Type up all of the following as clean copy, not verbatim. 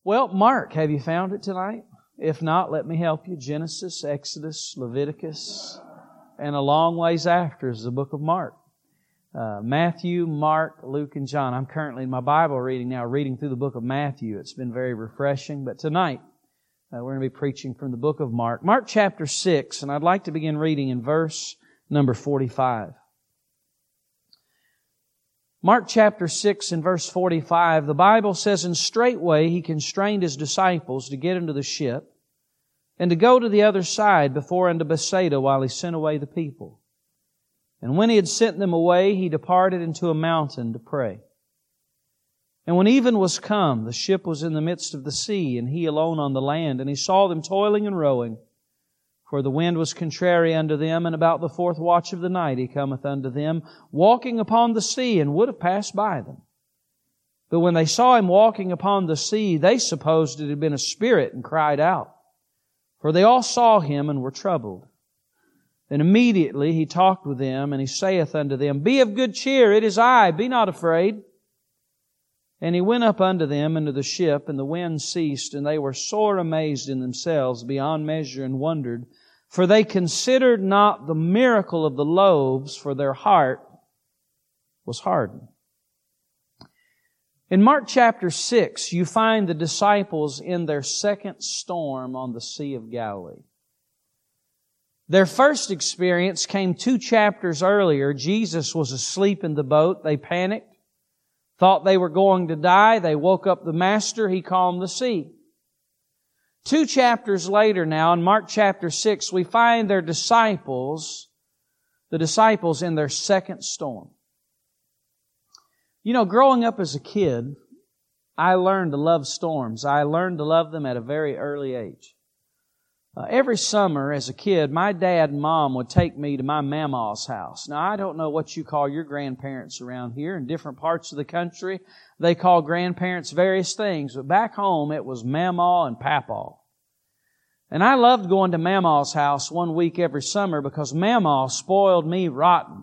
Well, Mark, have you found it tonight? If not, let me help you. Genesis, Exodus, Leviticus, and a long ways after is the book of Mark. Matthew, Mark, Luke, and John. I'm currently in my Bible reading now, reading through the book of Matthew. It's been very refreshing. But tonight, we're going to be preaching from the book of Mark. Mark chapter 6, and I'd like to begin reading in verse number 45. Mark chapter 6 and verse 45, the Bible says, "And straightway He constrained His disciples to get into the ship, and to go to the other side before unto Bethsaida, while He sent away the people. And when He had sent them away, He departed into a mountain to pray. And when even was come, the ship was in the midst of the sea, and He alone on the land. And He saw them toiling and rowing, for the wind was contrary unto them. And about the fourth watch of the night He cometh unto them, walking upon the sea, and would have passed by them. But when they saw Him walking upon the sea, they supposed it had been a spirit, and cried out. For they all saw Him, and were troubled. Then immediately He talked with them, and He saith unto them, Be of good cheer, it is I, be not afraid. And He went up unto them into the ship, and the wind ceased, and they were sore amazed in themselves beyond measure, and wondered. For they considered not the miracle of the loaves, for their heart was hardened." In Mark chapter 6, you find the disciples in their second storm on the Sea of Galilee. Their first experience came 2 chapters earlier. Jesus was asleep in the boat. They panicked, thought they were going to die. They woke up the Master. He calmed the sea. 2 chapters later now, in Mark chapter 6, we find the disciples in their second storm. You know, growing up as a kid, I learned to love storms. I learned to love them at a very early age. Every summer as a kid, my dad and mom would take me to my mama's house. Now, I don't know what you call your grandparents around here. In different parts of the country, they call grandparents various things. But back home, it was mama and papa. And I loved going to mama's house 1 week every summer because mama spoiled me rotten.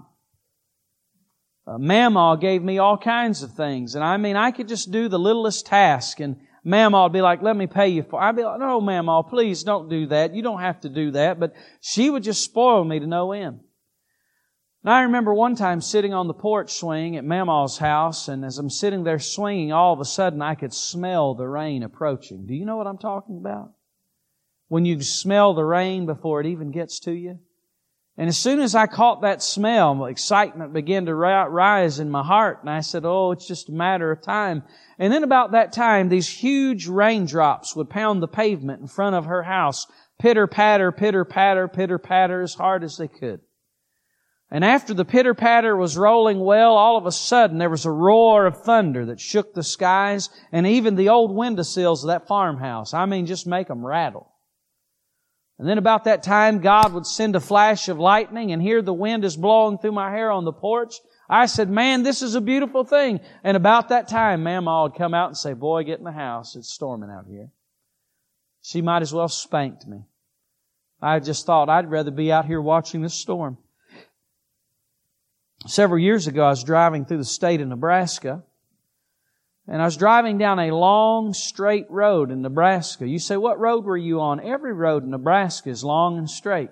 Mama gave me all kinds of things. And I could just do the littlest task, and Mama would be like, let me pay you for it. I'd be like, no, Mama, please don't do that. You don't have to do that. But she would just spoil me to no end. And I remember one time sitting on the porch swing at Mama's house, and as I'm sitting there swinging, all of a sudden I could smell the rain approaching. Do you know what I'm talking about? When you smell the rain before it even gets to you. And as soon as I caught that smell, excitement began to rise in my heart. And I said, oh, it's just a matter of time. And then about that time, these huge raindrops would pound the pavement in front of her house. Pitter-patter, pitter-patter, pitter-patter, as hard as they could. And after the pitter-patter was rolling well, all of a sudden there was a roar of thunder that shook the skies and even the old windowsills of that farmhouse. Just make them rattle. And then about that time, God would send a flash of lightning, and here the wind is blowing through my hair on the porch. I said, man, this is a beautiful thing. And about that time, Mama would come out and say, boy, get in the house. It's storming out here. She might as well spanked me. I just thought I'd rather be out here watching this storm. Several years ago, I was driving through the state of Nebraska, and I was driving down a long, straight road in Nebraska. You say, what road were you on? Every road in Nebraska is long and straight.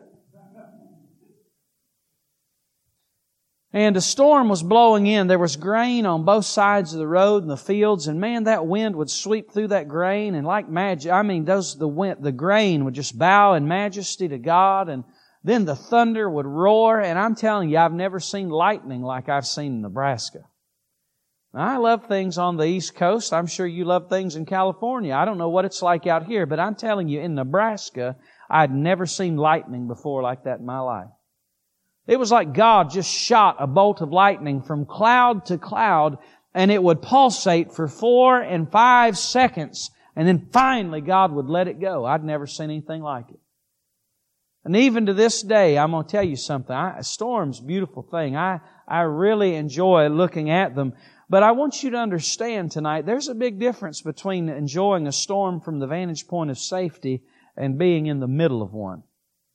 And a storm was blowing in. There was grain on both sides of the road and the fields. And man, that wind would sweep through that grain. And like magic, the grain would just bow in majesty to God. And then the thunder would roar. And I'm telling you, I've never seen lightning like I've seen in Nebraska. Now, I love things on the East Coast. I'm sure you love things in California. I don't know what it's like out here, but I'm telling you, in Nebraska, I'd never seen lightning before like that in my life. It was like God just shot a bolt of lightning from cloud to cloud, and it would pulsate for 4 and 5 seconds, and then finally God would let it go. I'd never seen anything like it. And even to this day, I'm going to tell you something. A storm's a beautiful thing. I really enjoy looking at them. But I want you to understand tonight, there's a big difference between enjoying a storm from the vantage point of safety and being in the middle of one.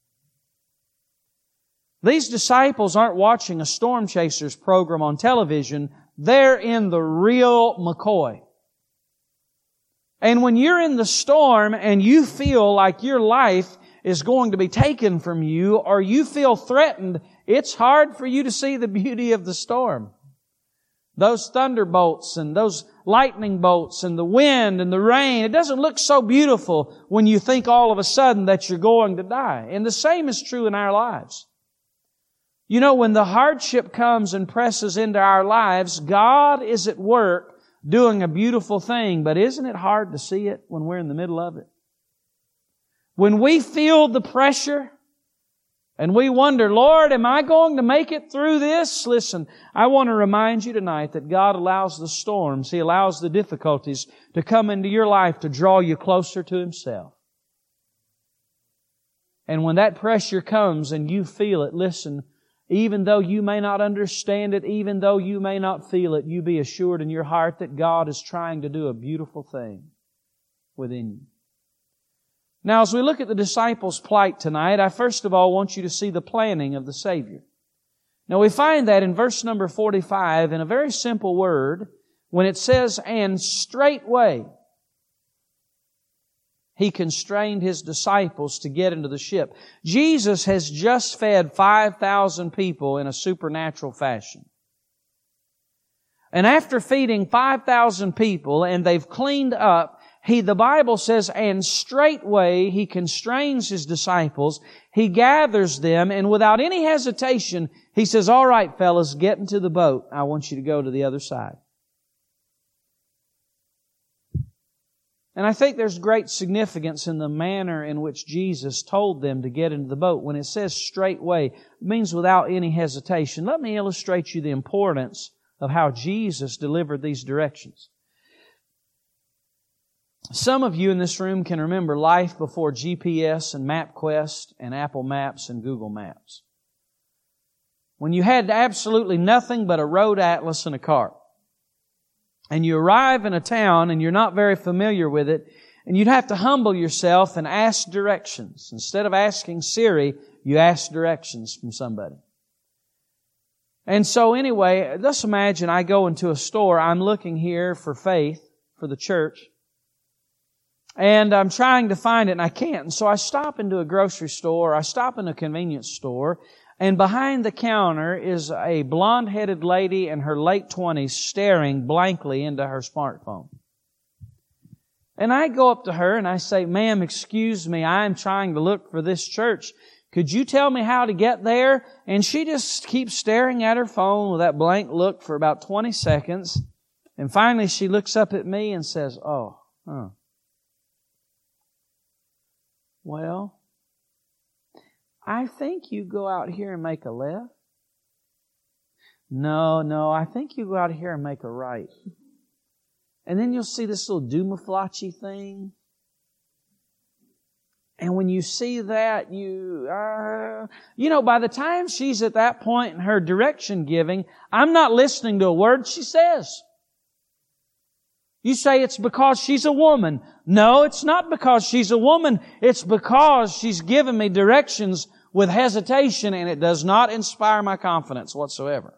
These disciples aren't watching a Storm Chasers program on television. They're in the real McCoy. And when you're in the storm and you feel like your life is going to be taken from you, or you feel threatened, it's hard for you to see the beauty of the storm. Those thunderbolts and those lightning bolts and the wind and the rain, it doesn't look so beautiful when you think all of a sudden that you're going to die. And the same is true in our lives. You know, when the hardship comes and presses into our lives, God is at work doing a beautiful thing, but isn't it hard to see it when we're in the middle of it? When we feel the pressure and we wonder, Lord, am I going to make it through this? Listen, I want to remind you tonight that God allows the storms, He allows the difficulties to come into your life to draw you closer to Himself. And when that pressure comes and you feel it, listen, even though you may not understand it, even though you may not feel it, you be assured in your heart that God is trying to do a beautiful thing within you. Now, as we look at the disciples' plight tonight, I first of all want you to see the planning of the Savior. Now, we find that in verse number 45 in a very simple word when it says, and straightway He constrained His disciples to get into the ship. Jesus has just fed 5,000 people in a supernatural fashion. And after feeding 5,000 people and they've cleaned up, the Bible says, and straightway He constrains His disciples. He gathers them, and without any hesitation, He says, all right, fellas, get into the boat. I want you to go to the other side. And I think there's great significance in the manner in which Jesus told them to get into the boat. When it says straightway, it means without any hesitation. Let me illustrate you the importance of how Jesus delivered these directions. Some of you in this room can remember life before GPS and MapQuest and Apple Maps and Google Maps. When you had absolutely nothing but a road atlas and a cart. And you arrive in a town and you're not very familiar with it, and you'd have to humble yourself and ask directions. Instead of asking Siri, you ask directions from somebody. And so anyway, let's imagine I go into a store. I'm looking here for Faith, for the church. And I'm trying to find it and I can't. And so I stop into a grocery store, I stop in a convenience store, and behind the counter is a blonde-headed lady in her late 20s staring blankly into her smartphone. And I go up to her and I say, ma'am, excuse me, I'm trying to look for this church. Could you tell me how to get there? And she just keeps staring at her phone with that blank look for about 20 seconds. And finally she looks up at me and says, well, I think you go out here and make a left. No, I think you go out here and make a right. And then you'll see this little Dumaflachi thing. And when you see that, by the time she's at that point in her direction giving, I'm not listening to a word she says. You say it's because she's a woman. No, it's not because she's a woman. It's because she's given me directions with hesitation, and it does not inspire my confidence whatsoever.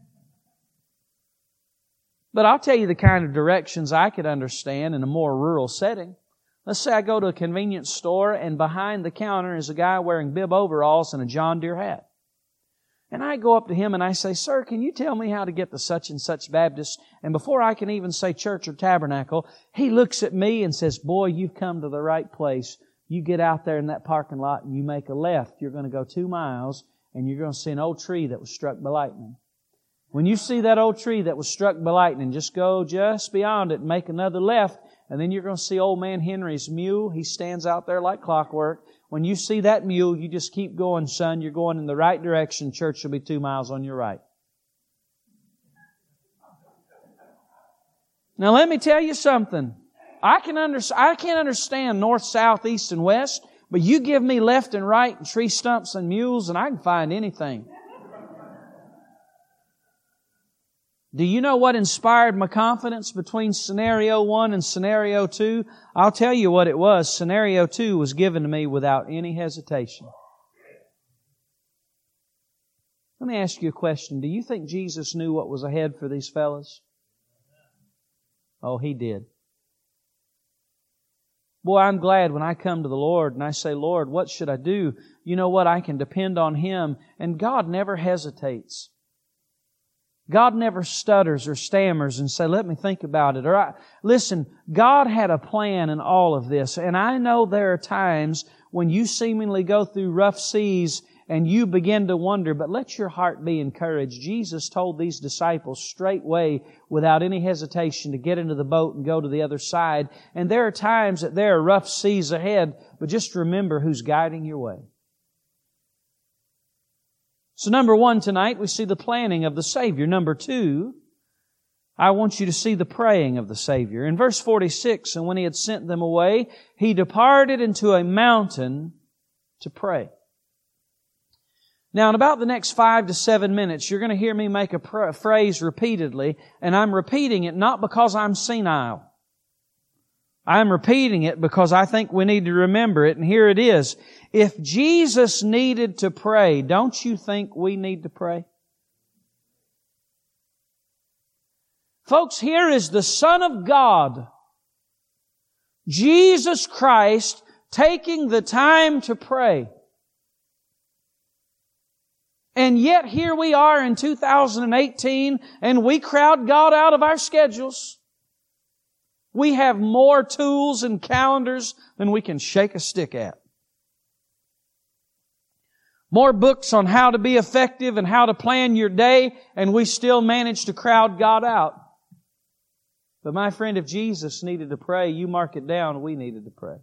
But I'll tell you the kind of directions I could understand in a more rural setting. Let's say I go to a convenience store and behind the counter is a guy wearing bib overalls and a John Deere hat. And I go up to him and I say, sir, can you tell me how to get to such and such Baptist? And before I can even say church or tabernacle, he looks at me and says, boy, you've come to the right place. You get out there in that parking lot and you make a left. You're going to go 2 miles and you're going to see an old tree that was struck by lightning. When you see that old tree that was struck by lightning, just go just beyond it and make another left. And then you're going to see old man Henry's mule. He stands out there like clockwork. When you see that mule, you just keep going, son. You're going in the right direction. Church will be 2 miles on your right. Now let me tell you something. I can't understand north, south, east, and west, but you give me left and right and tree stumps and mules and I can find anything. Do you know what inspired my confidence between scenario 1 and scenario 2? I'll tell you what it was. Scenario 2 was given to me without any hesitation. Let me ask you a question. Do you think Jesus knew what was ahead for these fellas? Oh, He did. Boy, I'm glad when I come to the Lord and I say, Lord, what should I do? You know what? I can depend on Him. And God never hesitates. God never stutters or stammers and say, let me think about it. Listen, God had a plan in all of this. And I know there are times when you seemingly go through rough seas and you begin to wonder, but let your heart be encouraged. Jesus told these disciples straightway, without any hesitation, to get into the boat and go to the other side. And there are times that there are rough seas ahead, but just remember who's guiding your way. So number one tonight, we see the planning of the Savior. Number two, I want you to see the praying of the Savior. In verse 46, and when He had sent them away, He departed into a mountain to pray. Now, in about the next 5 to 7 minutes, you're going to hear me make a phrase repeatedly, and I'm repeating it not because I'm senile. I'm repeating it because I think we need to remember it, and here it is. If Jesus needed to pray, don't you think we need to pray? Folks, here is the Son of God, Jesus Christ, taking the time to pray. And yet here we are in 2018, and we crowd God out of our schedules. We have more tools and calendars than we can shake a stick at. More books on how to be effective and how to plan your day, and we still manage to crowd God out. But my friend, if Jesus needed to pray, you mark it down, we needed to pray.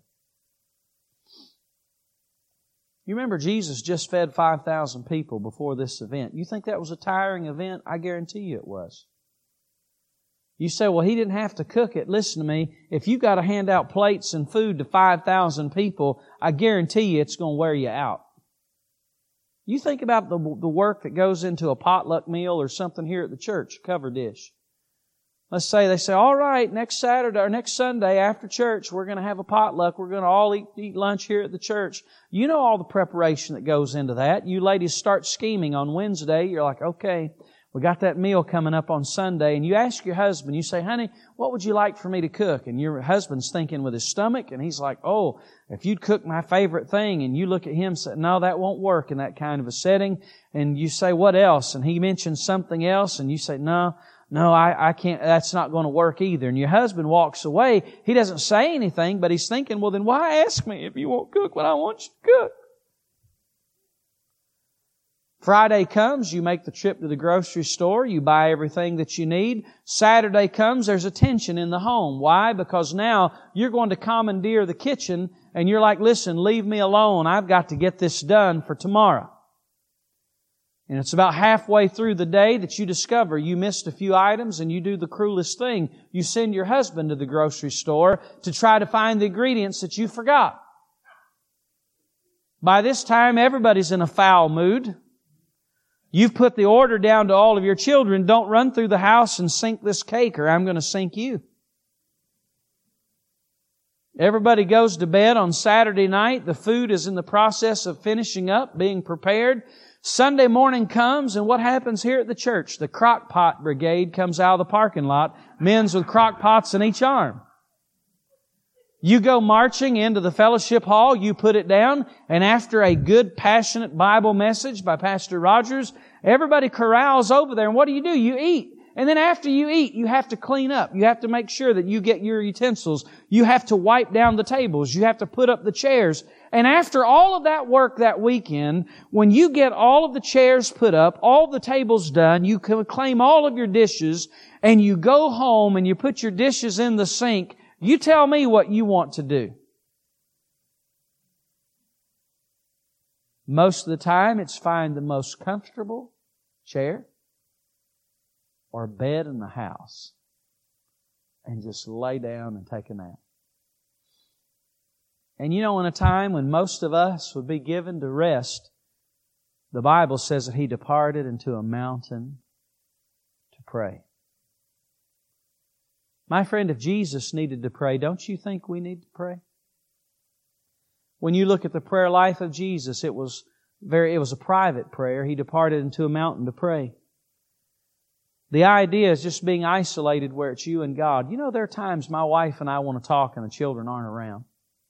You remember Jesus just fed 5,000 people before this event. You think that was a tiring event? I guarantee you it was. You say, well, He didn't have to cook it. Listen to me. If you've got to hand out plates and food to 5,000 people, I guarantee you it's going to wear you out. You think about the work that goes into a potluck meal or something here at the church, cover dish. Let's say they say, all right, next Saturday or next Sunday after church, we're going to have a potluck. We're going to all eat lunch here at the church. You know all the preparation that goes into that. You ladies start scheming on Wednesday. You're like, okay, we got that meal coming up on Sunday. And you ask your husband, you say, honey, what would you like for me to cook? And your husband's thinking with his stomach, and he's like, oh, if you'd cook my favorite thing. And you look at him and say, no, that won't work in that kind of a setting. And you say, what else? And he mentions something else, and you say, no, I can't, that's not going to work either. And your husband walks away. He doesn't say anything, but he's thinking, well, then why ask me if you won't cook what I want you to cook? Friday comes, you make the trip to the grocery store, you buy everything that you need. Saturday comes, there's a tension in the home. Why? Because now you're going to commandeer the kitchen, and you're like, listen, leave me alone. I've got to get this done for tomorrow. And it's about halfway through the day that you discover you missed a few items, and you do the cruelest thing. You send your husband to the grocery store to try to find the ingredients that you forgot. By this time, everybody's in a foul mood. You've put the order down to all of your children, don't run through the house and sink this cake or I'm going to sink you. Everybody goes to bed on Saturday night. The food is in the process of finishing up, being prepared. Sunday morning comes, and what happens here at the church? The crock pot brigade comes out of the parking lot, men's with crock pots in each arm. You go marching into the fellowship hall, you put it down, and after a good, passionate Bible message by Pastor Rogers, everybody corrals over there, and what do? You eat. And then after you eat, you have to clean up. You have to make sure that you get your utensils. You have to wipe down the tables. You have to put up the chairs. And after all of that work that weekend, when you get all of the chairs put up, all the tables done, you can claim all of your dishes, and you go home and you put your dishes in the sink. You tell me what you want to do. Most of the time, it's find the most comfortable chair or bed in the house and just lay down and take a nap. And you know, in a time when most of us would be given to rest, the Bible says that He departed into a mountain to pray. My friend, if Jesus needed to pray, don't you think we need to pray? When you look at the prayer life of Jesus, it was a private prayer. He departed into a mountain to pray. The idea is just being isolated where it's you and God. You know, there are times my wife and I want to talk and the children aren't around.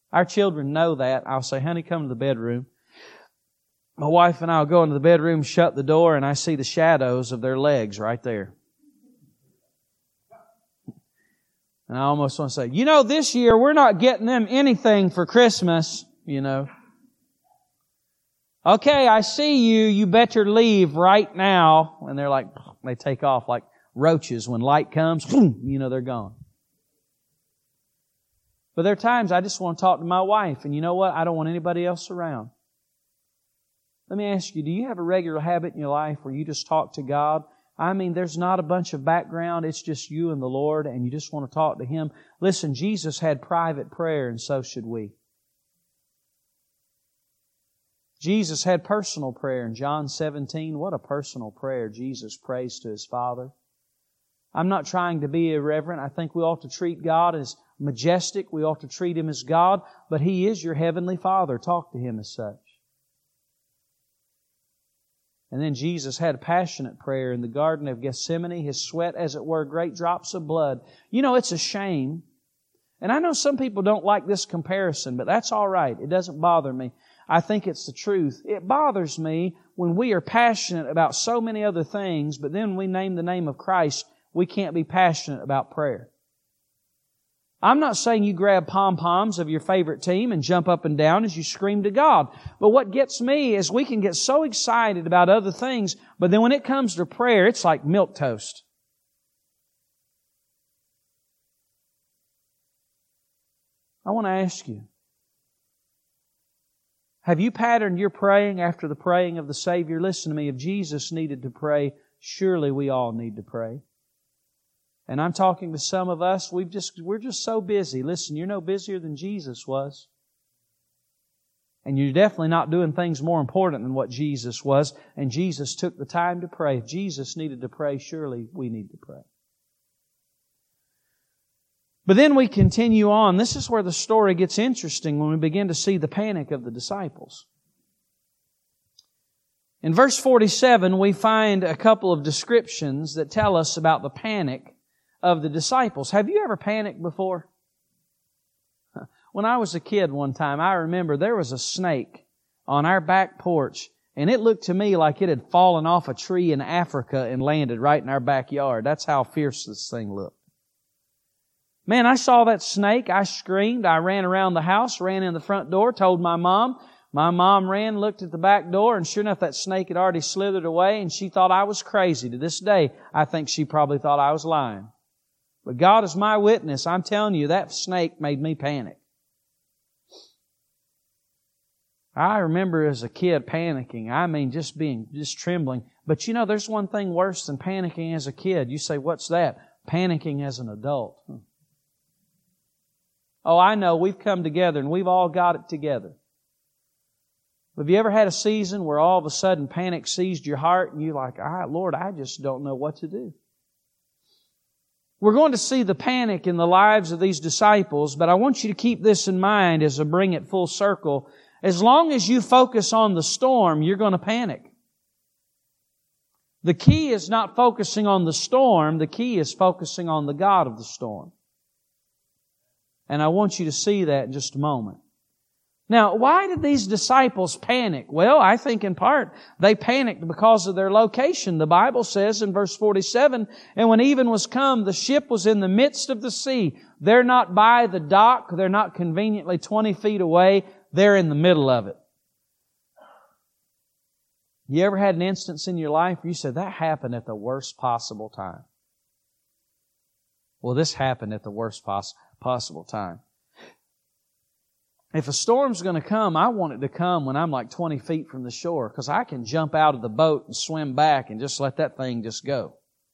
Our children know that. I'll say, honey, come to the bedroom. My wife and I will go into the bedroom, shut the door, and I see the shadows of their legs right there. And I almost want to say, this year we're not getting them anything for Christmas, Okay, I see you. You better leave right now. And they're like, they take off like roaches. When light comes, they're gone. But there are times I just want to talk to my wife, and you know what? I don't want anybody else around. Let me ask you, do you have a regular habit in your life where you just talk to God? I mean, there's not a bunch of background. It's just you and the Lord, and you just want to talk to Him. Listen, Jesus had private prayer, and so should we. Jesus had personal prayer in John 17. What a personal prayer Jesus prays to His Father. I'm not trying to be irreverent. I think we ought to treat God as majestic. We ought to treat Him as God, but He is your Heavenly Father. Talk to Him as such. And then Jesus had a passionate prayer in the Garden of Gethsemane. His sweat, as it were, great drops of blood. It's a shame. And I know some people don't like this comparison, but that's all right. It doesn't bother me. I think it's the truth. It bothers me when we are passionate about so many other things, but then we name the name of Christ, we can't be passionate about prayer. I'm not saying you grab pom-poms of your favorite team and jump up and down as you scream to God. But what gets me is we can get so excited about other things, but then when it comes to prayer, it's like milquetoast. I want to ask you, have you patterned your praying after the praying of the Savior? Listen to me, if Jesus needed to pray, surely we all need to pray. And I'm talking to some of us, we're just so busy. Listen, you're no busier than Jesus was. And you're definitely not doing things more important than what Jesus was. And Jesus took the time to pray. If Jesus needed to pray, surely we need to pray. But then we continue on. This is where the story gets interesting when we begin to see the panic of the disciples. In verse 47, we find a couple of descriptions that tell us about the panic of the disciples. Have you ever panicked before? When I was a kid one time, I remember there was a snake on our back porch, and it looked to me like it had fallen off a tree in Africa and landed right in our backyard. That's how fierce this thing looked. Man, I saw that snake. I screamed. I ran around the house, ran in the front door, told my mom. My mom ran, looked at the back door, and sure enough, that snake had already slithered away, and she thought I was crazy. To this day, I think she probably thought I was lying. But God is my witness. I'm telling you, that snake made me panic. I remember as a kid panicking. I mean, just trembling. But there's one thing worse than panicking as a kid. You say, what's that? Panicking as an adult. Oh, I know. We've come together and we've all got it together. Have you ever had a season where all of a sudden panic seized your heart and you're like, Lord, I just don't know what to do? We're going to see the panic in the lives of these disciples, but I want you to keep this in mind as I bring it full circle. As long as you focus on the storm, you're going to panic. The key is not focusing on the storm. The key is focusing on the God of the storm. And I want you to see that in just a moment. Now, why did these disciples panic? Well, I think in part they panicked because of their location. The Bible says in verse 47, and when even was come, the ship was in the midst of the sea. They're not by the dock. They're not conveniently 20 feet away. They're in the middle of it. You ever had an instance in your life where you said, that happened at the worst possible time? Well, this happened at the worst possible time. If a storm's going to come, I want it to come when I'm like 20 feet from the shore, because I can jump out of the boat and swim back and just let that thing just go.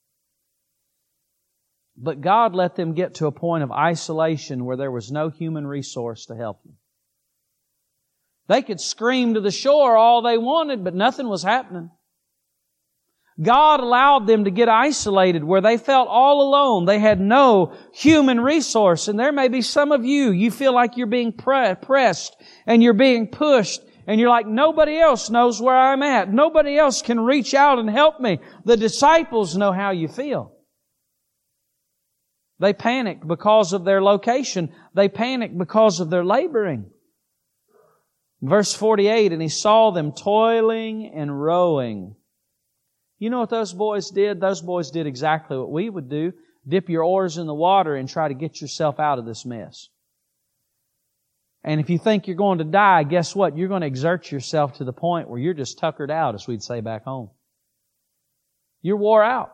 But God let them get to a point of isolation where there was no human resource to help them. They could scream to the shore all they wanted, but nothing was happening. God allowed them to get isolated where they felt all alone. They had no human resource. And there may be some of you, you feel like you're being pressed and you're being pushed and you're like, nobody else knows where I'm at. Nobody else can reach out and help me. The disciples know how you feel. They panicked because of their location. They panicked because of their laboring. Verse 48, and He saw them toiling and rowing. You know what those boys did? Those boys did exactly what we would do. Dip your oars in the water and try to get yourself out of this mess. And if you think you're going to die, guess what? You're going to exert yourself to the point where you're just tuckered out, as we'd say back home. You're wore out.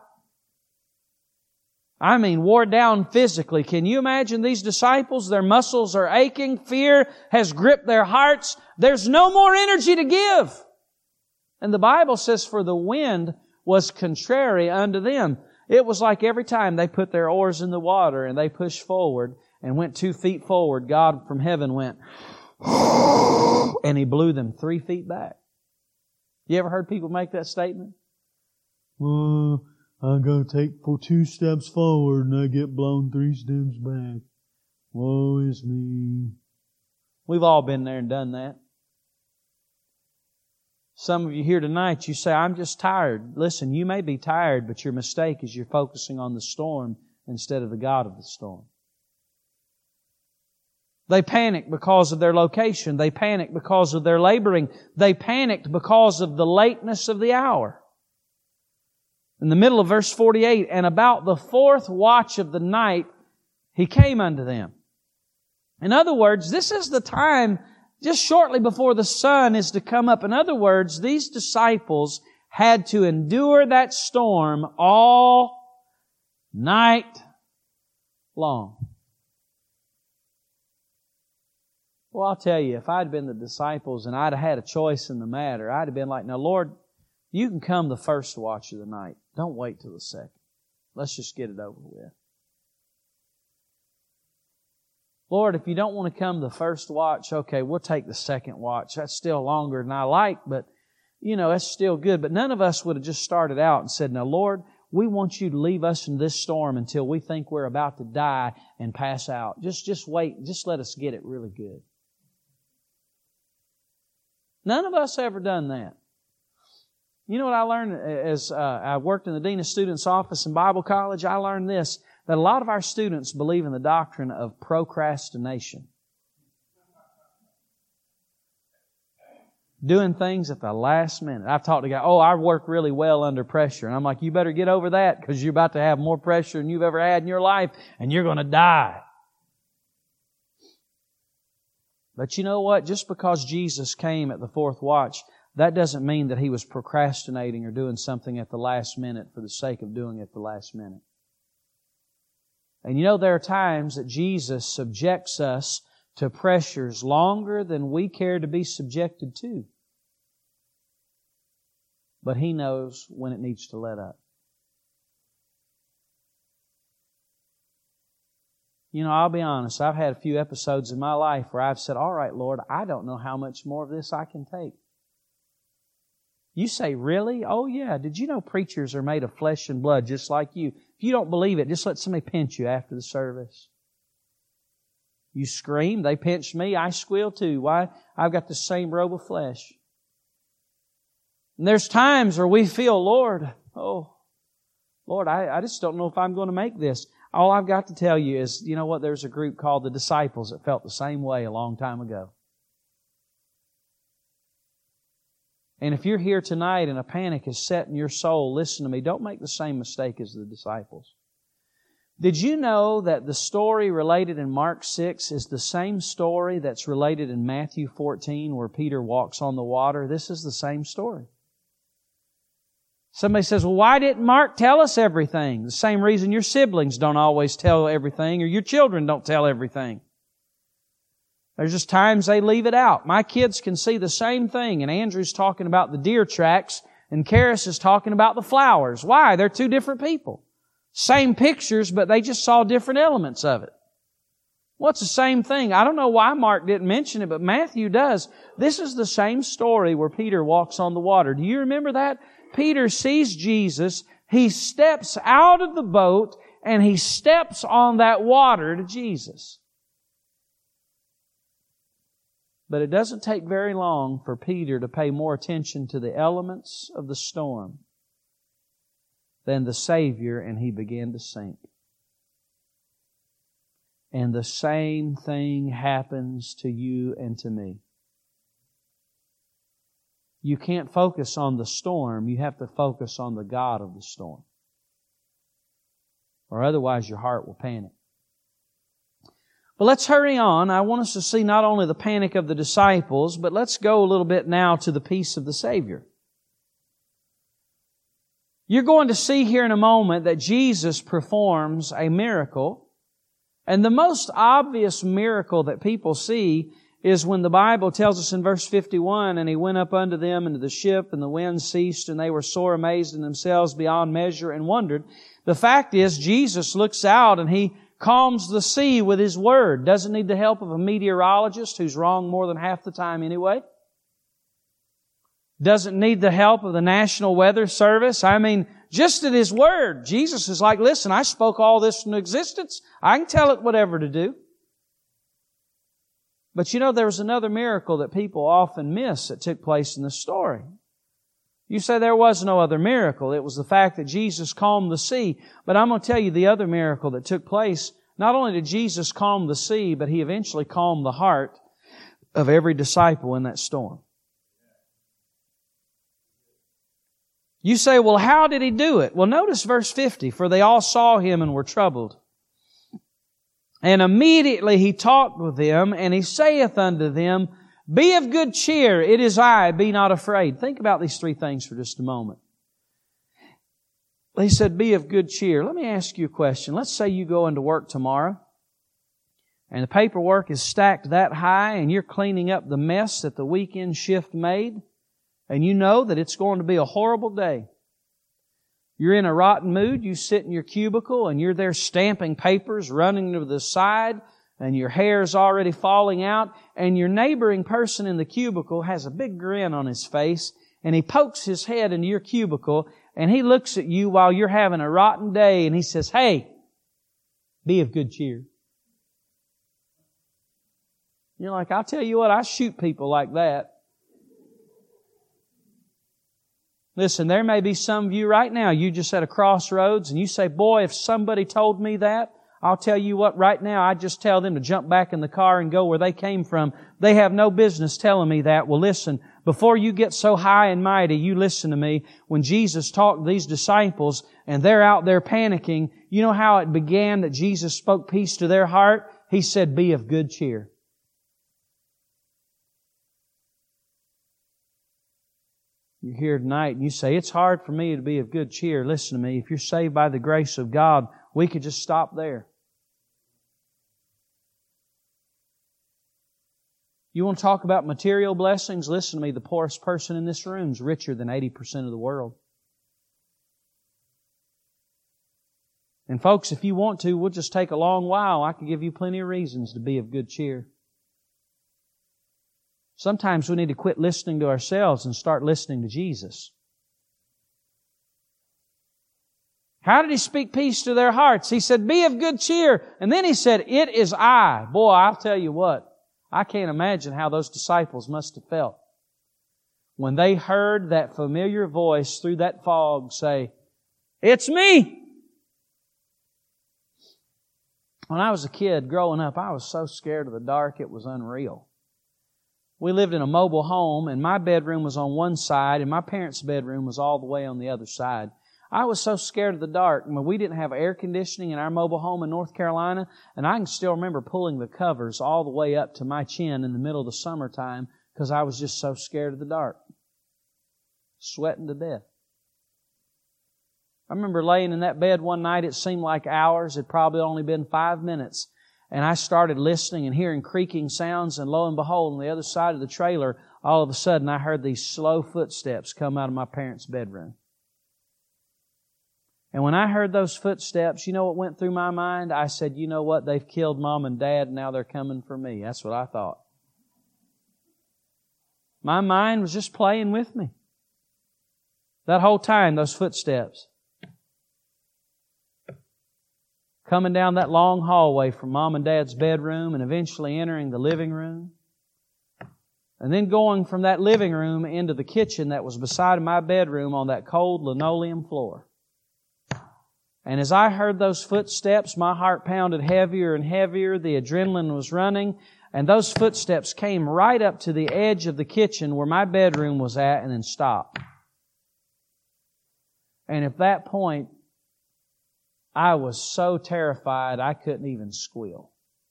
I mean, wore down physically. Can you imagine these disciples? Their muscles are aching. Fear has gripped their hearts. There's no more energy to give. And the Bible says, for the wind was contrary unto them. It was like every time they put their oars in the water and they pushed forward and went 2 feet forward, God from heaven went, and He blew them 3 feet back. You ever heard people make that statement? Well, I'm going to take 2 steps forward and I get blown 3 steps back. Woe is me. We've all been there and done that. Some of you here tonight, you say, I'm just tired. Listen, you may be tired, but your mistake is you're focusing on the storm instead of the God of the storm. They panicked because of their location. They panicked because of their laboring. They panicked because of the lateness of the hour. In the middle of verse 48, and about the 4th watch of the night, He came unto them. In other words, this is the time just shortly before the sun is to come up. In other words, these disciples had to endure that storm all night long. Well, I'll tell you, if I'd been the disciples and I'd have had a choice in the matter, I'd have been like, now Lord, you can come the 1st watch of the night. Don't wait till the 2nd. Let's just get it over with. Lord, if you don't want to come the 1st watch, okay, we'll take the 2nd watch. That's still longer than I like, but, that's still good. But none of us would have just started out and said, now, Lord, we want you to leave us in this storm until we think we're about to die and pass out. Just wait. Just let us get it really good. None of us ever done that. You know what I learned as I worked in the Dean of Students' office in Bible college? I learned this, that a lot of our students believe in the doctrine of procrastination. Doing things at the last minute. I've talked to guys, I work really well under pressure. And I'm like, you better get over that because you're about to have more pressure than you've ever had in your life and you're going to die. But you know what? Just because Jesus came at the 4th watch, that doesn't mean that He was procrastinating or doing something at the last minute for the sake of doing it at the last minute. And there are times that Jesus subjects us to pressures longer than we care to be subjected to. But He knows when it needs to let up. I'll be honest, I've had a few episodes in my life where I've said, all right, Lord, I don't know how much more of this I can take. You say, really? Oh, yeah. Did you know preachers are made of flesh and blood just like you? If you don't believe it, just let somebody pinch you after the service. You scream, they pinch me, I squeal too. Why? I've got the same robe of flesh. And there's times where we feel, Lord, I just don't know if I'm going to make this. All I've got to tell you is, you know what? There's a group called the Disciples that felt the same way a long time ago. And if you're here tonight and a panic is set in your soul, listen to me, don't make the same mistake as the disciples. Did you know that the story related in Mark 6 is the same story that's related in Matthew 14 where Peter walks on the water? This is the same story. Somebody says, well, why didn't Mark tell us everything? The same reason your siblings don't always tell everything or your children don't tell everything. There's just times they leave it out. My kids can see the same thing, and Andrew's talking about the deer tracks, and Karis is talking about the flowers. Why? They're 2 different people. Same pictures, but they just saw different elements of it. Well, it's the same thing. I don't know why Mark didn't mention it, but Matthew does. This is the same story where Peter walks on the water. Do you remember that? Peter sees Jesus. He steps out of the boat, and he steps on that water to Jesus. But it doesn't take very long for Peter to pay more attention to the elements of the storm than the Savior, and he began to sink. And the same thing happens to you and to me. You can't focus on the storm. You have to focus on the God of the storm. Or otherwise your heart will panic. But let's hurry on. I want us to see not only the panic of the disciples, but let's go a little bit now to the peace of the Savior. You're going to see here in a moment that Jesus performs a miracle. And the most obvious miracle that people see is when the Bible tells us in verse 51, and He went up unto them into the ship, and the wind ceased, and they were sore amazed in themselves beyond measure and wondered. The fact is, Jesus looks out and He calms the sea with His Word. Doesn't need the help of a meteorologist who's wrong more than half the time anyway. Doesn't need the help of the National Weather Service. I mean, just at His Word, Jesus is like, listen, I spoke all this into existence. I can tell it whatever to do. But you know, there was another miracle that people often miss that took place in the story. You say there was no other miracle. It was the fact that Jesus calmed the sea. But I'm going to tell you the other miracle that took place. Not only did Jesus calm the sea, but He eventually calmed the heart of every disciple in that storm. You say, well, how did He do it? Well, notice verse 50. For they all saw Him and were troubled. And immediately He talked with them, and He saith unto them, Be of good cheer, it is I, be not afraid. Think about these three things for just a moment. He said, be of good cheer. Let me ask you a question. Let's say you go into work tomorrow, and the paperwork is stacked that high, and you're cleaning up the mess that the weekend shift made, and you know that it's going to be a horrible day. You're in a rotten mood, you sit in your cubicle, and you're there stamping papers, running to the side, and your hair's already falling out, and your neighboring person in the cubicle has a big grin on his face, and he pokes his head into your cubicle, and he looks at you while you're having a rotten day, and he says, hey, be of good cheer. You're like, I'll tell you what, I shoot people like that. Listen, there may be some of you right now, you just at a crossroads, and you say, boy, if somebody told me that, I'll tell you what, right now, I just tell them to jump back in the car and go where they came from. They have no business telling me that. Well, listen, before you get so high and mighty, you listen to me. When Jesus talked to these disciples and they're out there panicking, you know how it began that Jesus spoke peace to their heart? He said, be of good cheer. You're here tonight and you say, it's hard for me to be of good cheer. Listen to me. If you're saved by the grace of God, we could just stop there. You want to talk about material blessings? Listen to me. The poorest person in this room is richer than 80% of the world. And folks, if you want to, we'll just take a long while. I can give you plenty of reasons to be of good cheer. Sometimes we need to quit listening to ourselves and start listening to Jesus. How did He speak peace to their hearts? He said, be of good cheer. And then He said, it is I. Boy, I'll tell you what, I can't imagine how those disciples must have felt when they heard that familiar voice through that fog say, it's me. When I was a kid growing up, I was so scared of the dark, it was unreal. We lived in a mobile home, and my bedroom was on one side, and my parents' bedroom was all the way on the other side. I was so scared of the dark. I mean, we didn't have air conditioning in our mobile home in North Carolina, and I can still remember pulling the covers all the way up to my chin in the middle of the summertime because I was just so scared of the dark. Sweating to death. I remember laying in that bed one night, it seemed like hours. It probably only been 5 minutes. And I started listening and hearing creaking sounds, and lo and behold, on the other side of the trailer, all of a sudden I heard these slow footsteps come out of my parents' bedroom. And when I heard those footsteps, you know what went through my mind? I said, you know what? They've killed Mom and Dad, and now they're coming for me. That's what I thought. My mind was just playing with me. That whole time, those footsteps. Coming down that long hallway from Mom and Dad's bedroom and eventually entering the living room. And then going from that living room into the kitchen that was beside my bedroom on that cold linoleum floor. And as I heard those footsteps, my heart pounded heavier and heavier. The adrenaline was running. And those footsteps came right up to the edge of the kitchen where my bedroom was at and then stopped. And at that point, I was so terrified I couldn't even squeal.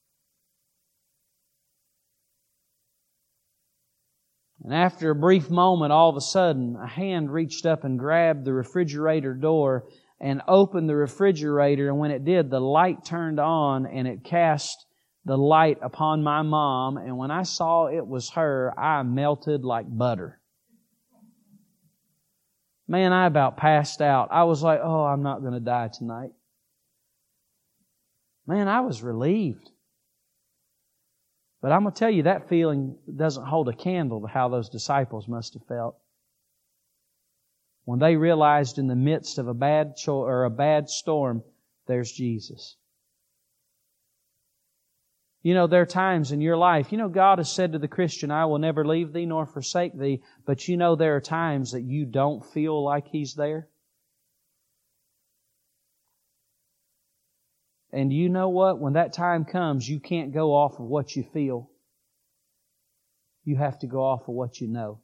And after a brief moment, all of a sudden, a hand reached up and grabbed the refrigerator door and opened the refrigerator. And when it did, the light turned on and it cast the light upon my mom. And when I saw it was her, I melted like butter. Man, I about passed out. I was like, oh, I'm not going to die tonight. Man, I was relieved. But I'm going to tell you, that feeling doesn't hold a candle to how those disciples must have felt when they realized in the midst of a bad storm, there's Jesus. You know, there are times in your life, God has said to the Christian, I will never leave thee nor forsake thee. But there are times that you don't feel like He's there. And you know what? When that time comes, you can't go off of what you feel. You have to go off of what you know.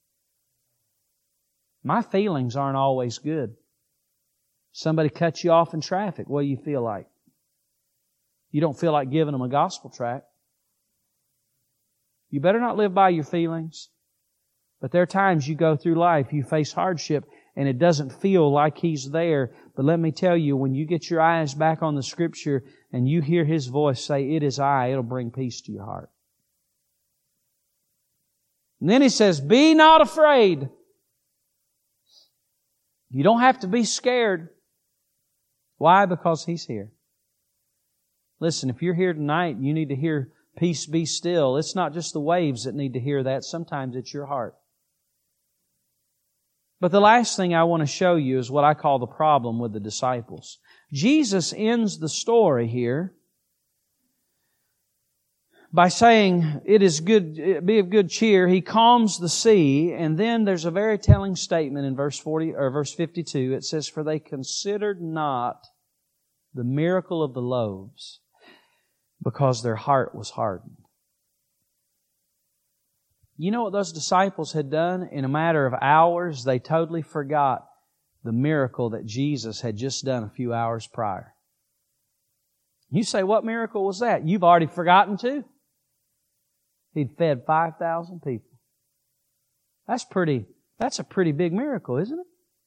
My feelings aren't always good. Somebody cuts you off in traffic. What do you feel like? You don't feel like giving them a gospel tract. You better not live by your feelings. But there are times you go through life, you face hardship, and it doesn't feel like He's there. But let me tell you, when you get your eyes back on the Scripture and you hear His voice say, it is I, it'll bring peace to your heart. And then He says, be not afraid. You don't have to be scared. Why? Because He's here. Listen, if you're here tonight, you need to hear peace be still. It's not just the waves that need to hear that. Sometimes it's your heart. But the last thing I want to show you is what I call the problem with the disciples. Jesus ends the story here by saying, it is good, be of good cheer. He calms the sea. And then there's a very telling statement in verse 52. It says, for they considered not the miracle of the loaves, because their heart was hardened. You know what those disciples had done? In a matter of hours, they totally forgot the miracle that Jesus had just done a few hours prior. You say, what miracle was that? You've already forgotten too? He'd fed 5,000 people. That's a pretty big miracle, isn't it?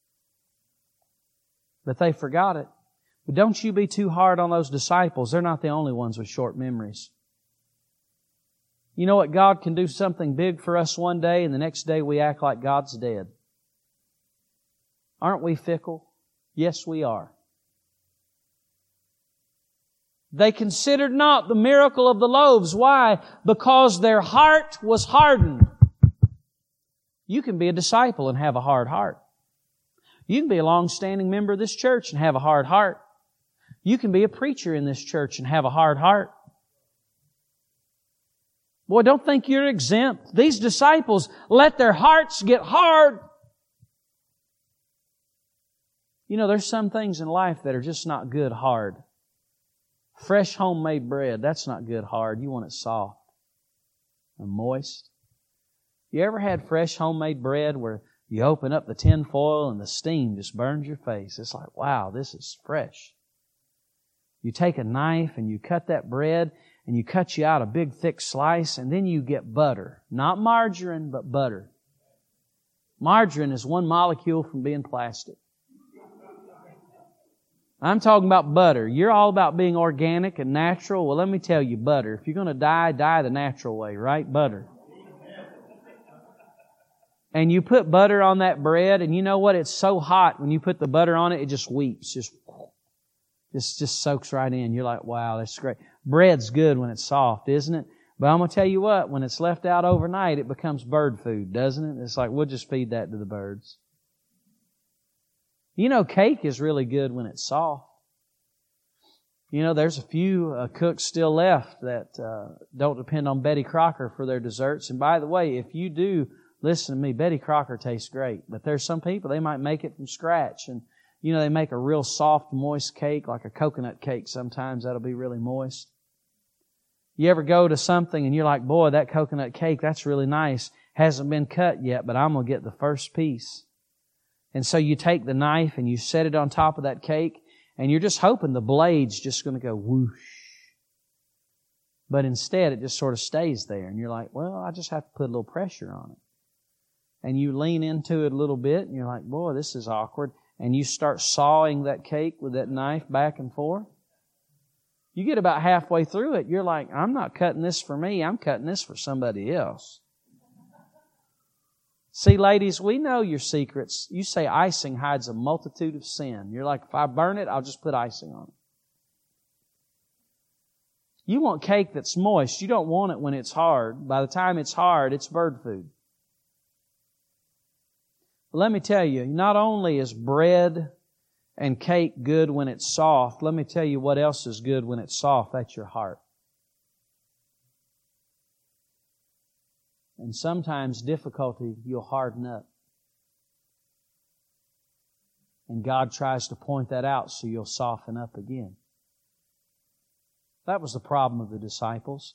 But they forgot it. But don't you be too hard on those disciples. They're not the only ones with short memories. You know what? God can do something big for us one day, and the next day we act like God's dead. Aren't we fickle? Yes, we are. They considered not the miracle of the loaves. Why? Because their heart was hardened. You can be a disciple and have a hard heart. You can be a long-standing member of this church and have a hard heart. You can be a preacher in this church and have a hard heart. Boy, don't think you're exempt. These disciples let their hearts get hard. There's some things in life that are just not good hard. Fresh homemade bread, that's not good hard. You want it soft and moist. You ever had fresh homemade bread where you open up the tin foil and the steam just burns your face? It's like, wow, this is fresh. You take a knife and you cut that bread and you cut you out a big thick slice, and then you get butter. Not margarine, but butter. Margarine is one molecule from being plastic. I'm talking about butter. You're all about being organic and natural. Well, let me tell you, butter. If you're going to die the natural way, right? Butter. And you put butter on that bread, and you know what? It's so hot when you put the butter on it, it just weeps. Just soaks right in. You're like, wow, that's great. Bread's good when it's soft, isn't it? But I'm going to tell you what, when it's left out overnight, it becomes bird food, doesn't it? It's like, we'll just feed that to the birds. Cake is really good when it's soft. There's a few cooks still left that don't depend on Betty Crocker for their desserts. And by the way, if you do, listen to me, Betty Crocker tastes great. But there's some people, they might make it from scratch. And You know, they make a real soft, moist cake, like a coconut cake sometimes. That'll be really moist. You ever go to something and you're like, boy, that coconut cake, that's really nice. Hasn't been cut yet, but I'm going to get the first piece. And so you take the knife and you set it on top of that cake, and you're just hoping the blade's just going to go whoosh. But instead, it just sort of stays there. And you're like, well, I just have to put a little pressure on it. And you lean into it a little bit, and you're like, boy, this is awkward. And you start sawing that cake with that knife back and forth. You get about halfway through it, you're like, I'm not cutting this for me, I'm cutting this for somebody else. See, ladies, we know your secrets. You say icing hides a multitude of sin. You're like, if I burn it, I'll just put icing on it. You want cake that's moist. You don't want it when it's hard. By the time it's hard, it's bird food. But let me tell you, not only is bread and cake good when it's soft, let me tell you what else is good when it's soft. That's your heart. And sometimes difficulty, you'll harden up. And God tries to point that out so you'll soften up again. That was the problem of the disciples.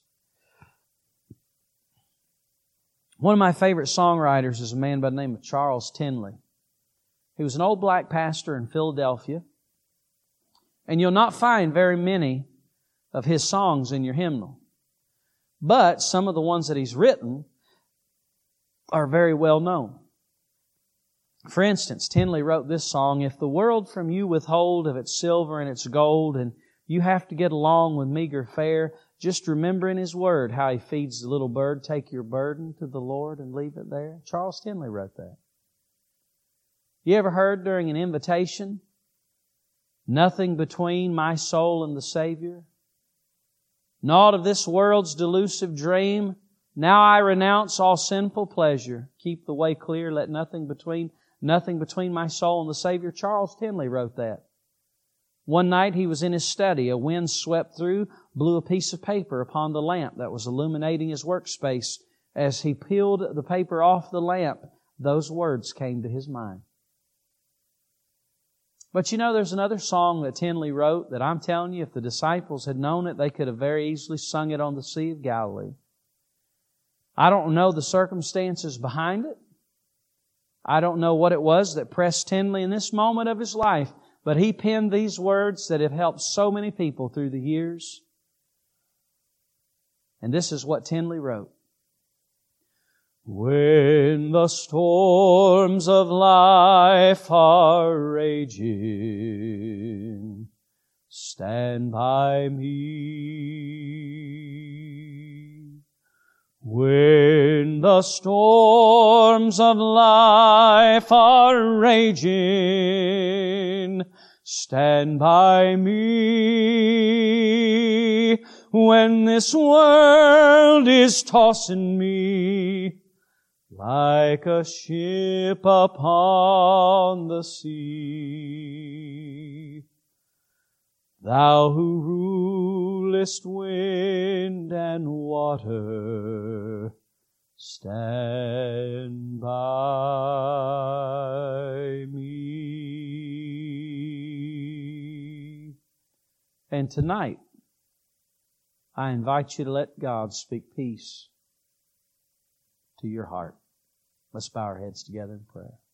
One of my favorite songwriters is a man by the name of Charles Tindley. He was an old black pastor in Philadelphia. And you'll not find very many of his songs in your hymnal. But some of the ones that he's written are very well known. For instance, Tindley wrote this song, "If the world from you withhold of its silver and its gold, and you have to get along with meager fare, just remember in His Word how He feeds the little bird. Take your burden to the Lord and leave it there." Charles Tindley wrote that. You ever heard during an invitation, "Nothing between my soul and the Savior? Naught of this world's delusive dream. Now I renounce all sinful pleasure. Keep the way clear, let nothing between my soul and the Savior." Charles Tindley wrote that. One night he was in his study. A wind swept through, blew a piece of paper upon the lamp that was illuminating his workspace. As he peeled the paper off the lamp, those words came to his mind. But you know, there's another song that Tindley wrote that I'm telling you, if the disciples had known it, they could have very easily sung it on the Sea of Galilee. I don't know the circumstances behind it. I don't know what it was that pressed Tindley in this moment of his life, but he penned these words that have helped so many people through the years. And this is what Tindley wrote. "When the storms of life are raging, stand by me. When the storms of life are raging, stand by me. When this world is tossing me like a ship upon the sea, Thou who rulest wind and water, stand by me." And tonight, I invite you to let God speak peace to your heart. Let's bow our heads together in prayer.